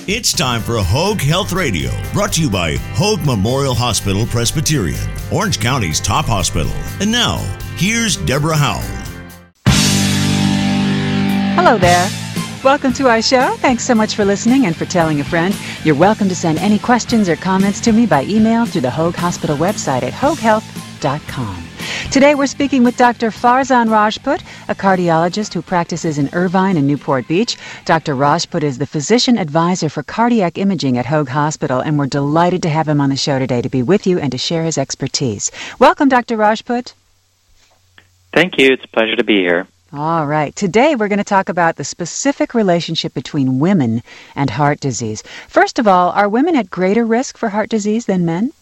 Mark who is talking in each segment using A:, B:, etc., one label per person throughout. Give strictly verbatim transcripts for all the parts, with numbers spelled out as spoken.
A: It's time for Hoag Health Radio, brought to you by Hoag Memorial Hospital Presbyterian, Orange County's top hospital. And now, here's Deborah Howell.
B: Hello there. Welcome to our show. Thanks so much for listening and for telling a friend. You're welcome to send any questions or comments to me by email through the Hoag Hospital website at hoag health dot com. Today we're speaking with Doctor Farzan Rajput, a cardiologist who practices in Irvine and Newport Beach. Doctor Rajput is the physician advisor for cardiac imaging at Hoag Hospital, and we're delighted to have him on the show today to be with you and to share his expertise. Welcome, Doctor Rajput.
C: Thank you. It's a pleasure to be here.
B: All right. Today we're going to talk about the specific relationship between women and heart disease. First of all, are women at greater risk for heart disease than men?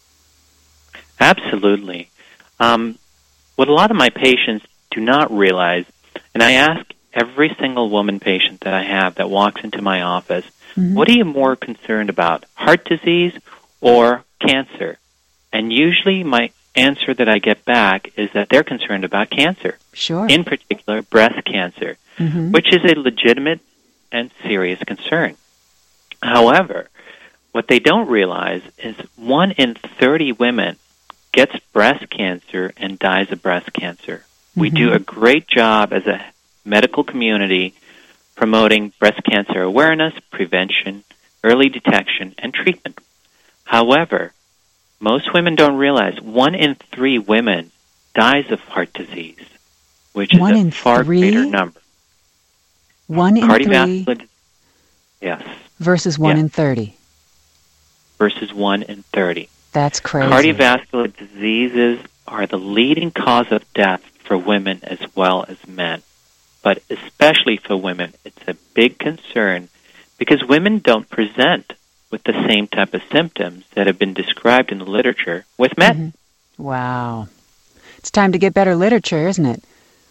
C: Absolutely. Um, what a lot of my patients do not realize, and I ask every single woman patient that I have that walks into my office, mm-hmm. what are you more concerned about, heart disease or cancer? And usually my answer that I get back is that they're concerned about cancer.
B: Sure.
C: In particular, breast cancer, mm-hmm. which is a legitimate and serious concern. However, what they don't realize is one in thirty women gets breast cancer and dies of breast cancer. Mm-hmm. We do a great job as a medical community promoting breast cancer awareness, prevention, early detection, and treatment. However, most women don't realize one in three women dies of heart disease, which is
B: one
C: a
B: in
C: far
B: three?
C: greater number.
B: One in
C: Cardiovascular,
B: three
C: yes.
B: versus one
C: yes.
B: in thirty.
C: Versus one in thirty.
B: That's crazy.
C: Cardiovascular diseases are the leading cause of death for women as well as men. But especially for women, it's a big concern because women don't present with the same type of symptoms that have been described in the literature with men.
B: Mm-hmm. Wow. It's time to get better literature, isn't it?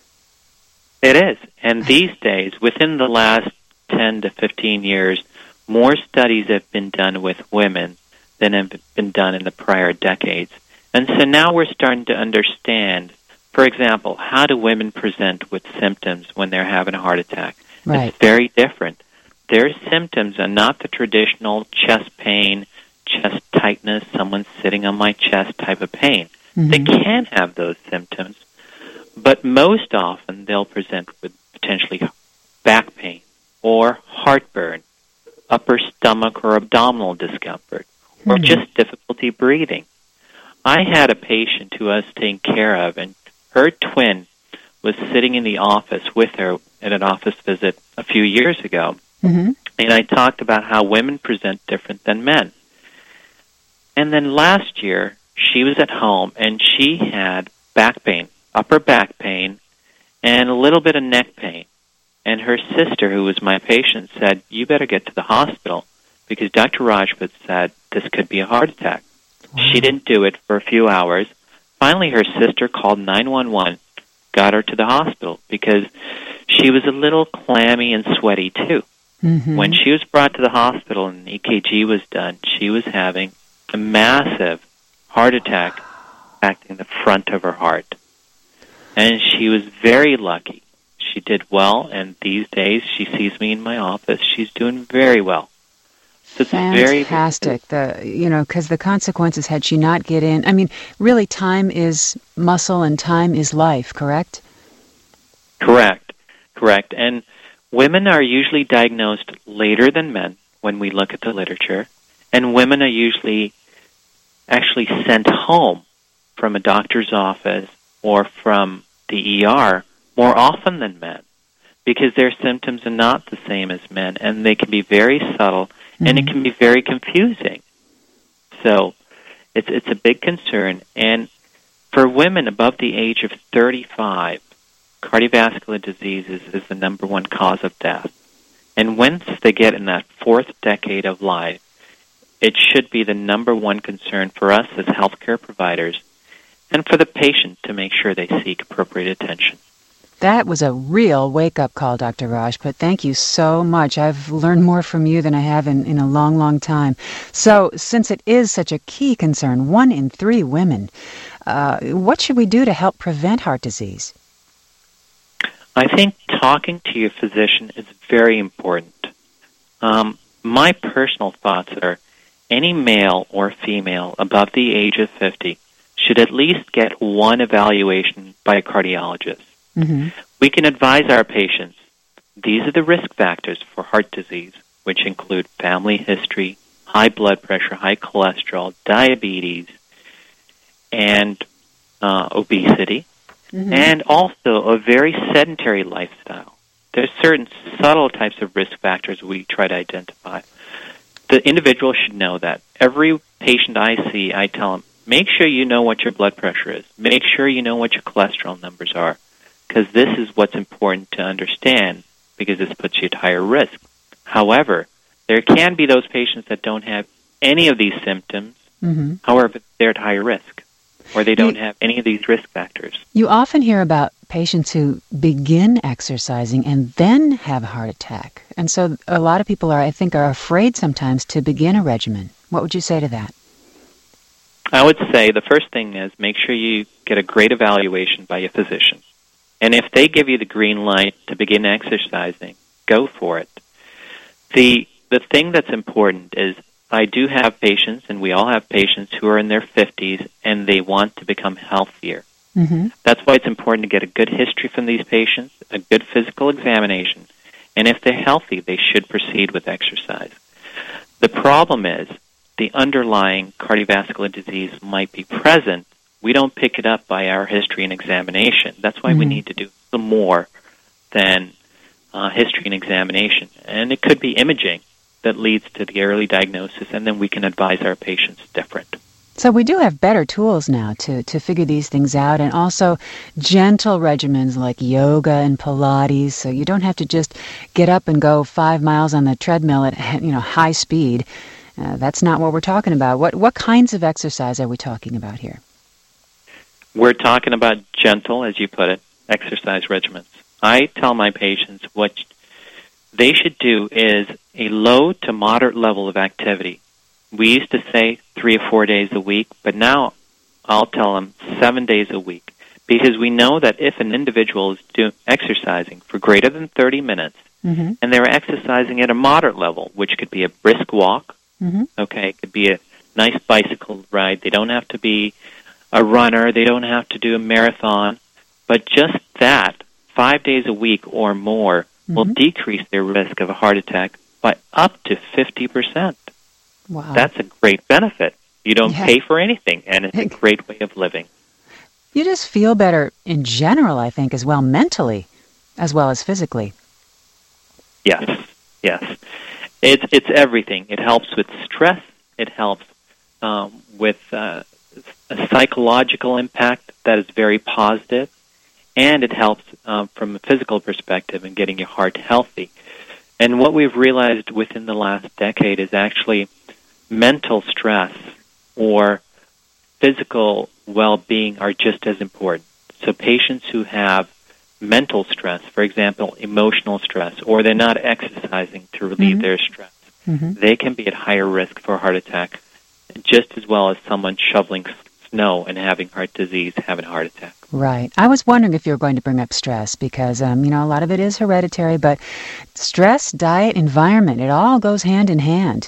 C: It is. And these days, within the last ten to fifteen years, more studies have been done with women than have been done in the prior decades. And so now we're starting to understand, for example, how do women present with symptoms when they're having a heart attack?
B: Right.
C: It's very different. Their symptoms are not the traditional chest pain, chest tightness, someone sitting on my chest type of pain. Mm-hmm. They can have those symptoms, but most often they'll present with potentially back pain or heartburn, upper stomach or abdominal discomfort, or mm-hmm. just difficulty breathing. I had a patient who I was taking care of, and her twin was sitting in the office with her at an office visit a few years ago. Mm-hmm. And I talked about how women present different than men. And then last year, she was at home, and she had back pain, upper back pain, and a little bit of neck pain. And her sister, who was my patient, said, "You better get to the hospital, because Doctor Rajput said this could be a heart attack." Wow. She didn't do it for a few hours. Finally, her sister called nine one one, got her to the hospital, because she was a little clammy and sweaty, too. Mm-hmm. When she was brought to the hospital and the E K G was done, she was having a massive heart attack affecting the front of her heart. And she was very lucky. She did well, and these days she sees me in my office. She's doing very well. So it's
B: Fantastic.
C: Very,
B: the you know, because the consequences had she not get in. I mean, really, time is muscle and time is life. Correct.
C: Correct. Correct. And women are usually diagnosed later than men when we look at the literature, and women are usually actually sent home from a doctor's office or from the E R more often than men, because their symptoms are not the same as men, and they can be very subtle, mm-hmm. and it can be very confusing. So it's it's a big concern. And for women above the age of thirty-five, cardiovascular diseases is the number one cause of death. And once they get in that fourth decade of life, it should be the number one concern for us as healthcare providers and for the patient to make sure they seek appropriate attention.
B: That was a real wake-up call, Doctor Rajput. Thank you so much. I've learned more from you than I have in, in a long, long time. So, since it is such a key concern, one in three women, uh, what should we do to help prevent heart disease?
C: I think talking to your physician is very important. Um, my personal thoughts are any male or female above the age of fifty should at least get one evaluation by a cardiologist.
B: Mm-hmm.
C: We can advise our patients, these are the risk factors for heart disease, which include family history, high blood pressure, high cholesterol, diabetes, and uh, obesity, mm-hmm. and also a very sedentary lifestyle. There's certain subtle types of risk factors we try to identify. The individual should know that. Every patient I see, I tell them, make sure you know what your blood pressure is. Make sure you know what your cholesterol numbers are, because this is what's important to understand, because this puts you at higher risk. However, there can be those patients that don't have any of these symptoms,
B: mm-hmm.
C: however, they're at higher risk, or they don't you, have any of these risk factors.
B: You often hear about patients who begin exercising and then have a heart attack. And so a lot of people are, I think, are afraid sometimes to begin a regimen. What would you say to that?
C: I would say the first thing is make sure you get a great evaluation by a physician. And if they give you the green light to begin exercising, go for it. The the thing that's important is I do have patients, and we all have patients who are in their fifties and they want to become healthier.
B: Mm-hmm.
C: That's why it's important to get a good history from these patients, a good physical examination, and if they're healthy, they should proceed with exercise. The problem is the underlying cardiovascular disease might be present. We don't pick it up by our history and examination. That's why mm-hmm. we need to do some more than uh, history and examination. And it could be imaging that leads to the early diagnosis, and then we can advise our patients different.
B: So we do have better tools now to, to figure these things out, and also gentle regimens like yoga and Pilates, so you don't have to just get up and go five miles on the treadmill at you know high speed. Uh, that's not what we're talking about. What what kinds of exercise are we talking about here?
C: We're talking about gentle, as you put it, exercise regimens. I tell my patients what they should do is a low to moderate level of activity. We used to say three or four days a week, but now I'll tell them seven days a week, because we know that if an individual is doing exercising for greater than thirty minutes,
B: mm-hmm.
C: and they're exercising at a moderate level, which could be a brisk walk,
B: mm-hmm.
C: okay, it could be a nice bicycle ride. They don't have to be a runner. They don't have to do a marathon, but just that, five days a week or more, mm-hmm. will decrease their risk of a heart attack by up to fifty percent.
B: Wow.
C: That's a great benefit. You don't
B: yeah.
C: pay for anything, and it's a great way of living.
B: You just feel better in general, I think, as well, mentally, as well as physically.
C: Yes, yes. It's it's everything. It helps with stress. It helps um, with uh, a psychological impact that is very positive, and it helps um, from a physical perspective in getting your heart healthy. And what we've realized within the last decade is actually mental stress or physical well-being are just as important. So patients who have mental stress, for example, emotional stress, or they're not exercising to relieve mm-hmm. their stress,
B: mm-hmm.
C: they can be at higher risk for a heart attack, just as well as someone shoveling snow and having heart disease having a heart attack.
B: Right. I was wondering if you were going to bring up stress because, um, you know, a lot of it is hereditary, but stress, diet, environment, it all goes hand in hand.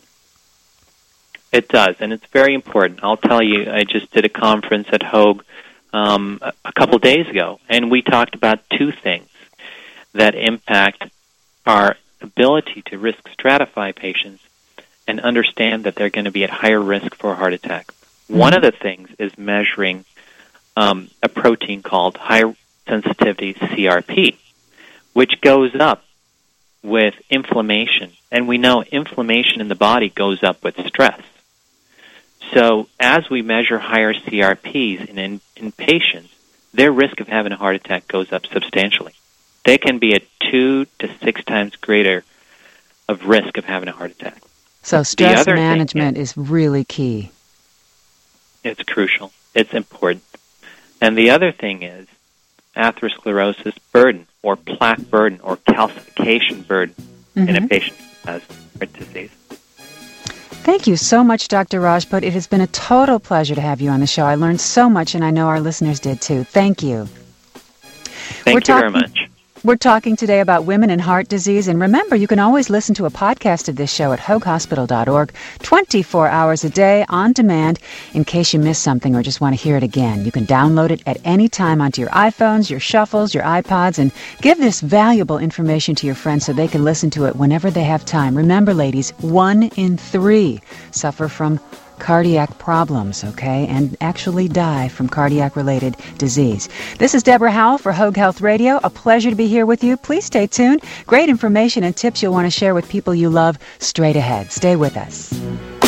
C: It does, and it's very important. I'll tell you, I just did a conference at Hoag um, a couple days ago, and we talked about two things that impact our ability to risk stratify patients and understand that they're going to be at higher risk for a heart attack. Mm-hmm. One of the things is measuring um, a protein called high sensitivity C R P, which goes up with inflammation, and we know inflammation in the body goes up with stress. So as we measure higher C R Ps in, in, in patients, their risk of having a heart attack goes up substantially. They can be at two to six times greater of risk of having a heart attack.
B: So stress management is, is really key.
C: It's crucial. It's important. And the other thing is atherosclerosis burden or plaque burden or calcification burden mm-hmm. in a patient who has heart disease.
B: Thank you so much, Doctor Rajput. It has been a total pleasure to have you on the show. I learned so much, and I know our listeners did too. Thank you.
C: Thank
B: We're
C: you
B: talking,
C: very much.
B: We're talking today about women and heart disease, and remember, you can always listen to a podcast of this show at hoag hospital dot org, twenty-four hours a day, on demand, in case you missed something or just want to hear it again. You can download it at any time onto your iPhones, your Shuffles, your iPods, and give this valuable information to your friends so they can listen to it whenever they have time. Remember, ladies, one in three suffer from cardiac problems, okay, and actually die from cardiac-related disease. This is Deborah Howell for Hoag Health Radio. A pleasure to be here with you. Please stay tuned. Great information and tips you'll want to share with people you love straight ahead. Stay with us.